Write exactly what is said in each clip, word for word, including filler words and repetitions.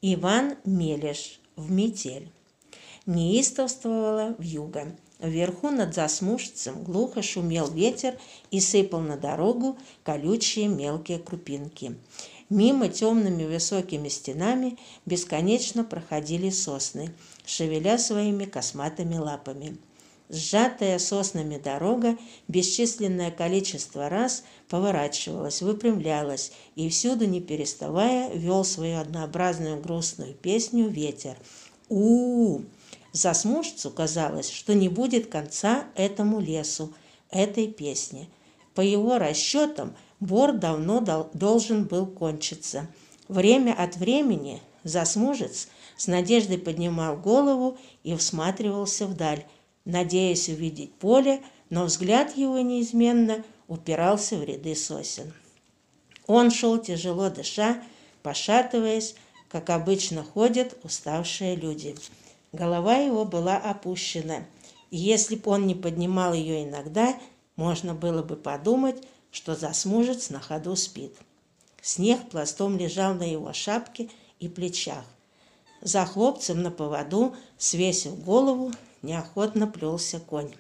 Иван Мелеш в метель. Неистовствовала вьюга. Вверху над Засмужцем глухо шумел ветер и сыпал на дорогу колючие мелкие крупинки. Мимо темными высокими стенами бесконечно проходили сосны, шевеля своими косматыми лапами. Сжатая соснами дорога бесчисленное количество раз поворачивалась, выпрямлялась, и всюду, не переставая, вел свою однообразную грустную песню ветер. У-у-у! Засмужцу казалось, что не будет конца этому лесу, этой песне. По его расчетам, бор давно дол- должен был кончиться. Время от времени Засмужец с надеждой поднимал голову и всматривался вдаль, надеясь увидеть поле, но взгляд его неизменно упирался в ряды сосен. Он шел тяжело дыша, пошатываясь, как обычно ходят уставшие люди. Голова его была опущена, и если бы он не поднимал ее иногда, можно было бы подумать, что Засмужец на ходу спит. Снег пластом лежал на его шапке и плечах. За хлопцем на поводу, свесив голову, неохотно плелся конь.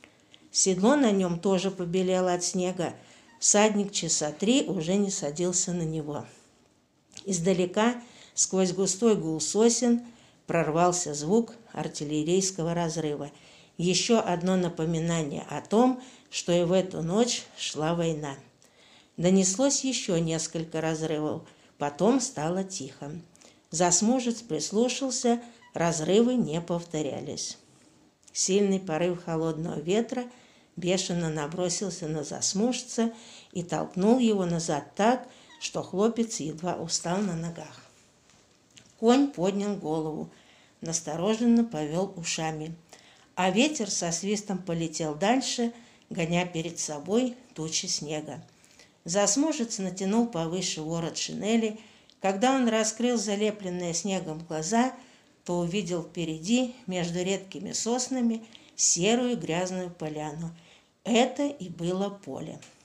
Седло на нем тоже побелело от снега. Всадник часа три уже не садился на него. Издалека, сквозь густой гул сосен, прорвался звук артиллерийского разрыва. Еще одно напоминание о том, что и в эту ночь шла война. Донеслось еще несколько разрывов, потом стало тихо. Засмужец прислушался, разрывы не повторялись. Сильный порыв холодного ветра бешено набросился на Засмужца и толкнул его назад так, что хлопец едва устал на ногах. Конь поднял голову, настороженно повел ушами, а ветер со свистом полетел дальше, гоня перед собой тучи снега. Засмужец натянул повыше ворот шинели. Когда он раскрыл залепленные снегом глаза, то увидел впереди, между редкими соснами, серую грязную поляну. Это и было поле.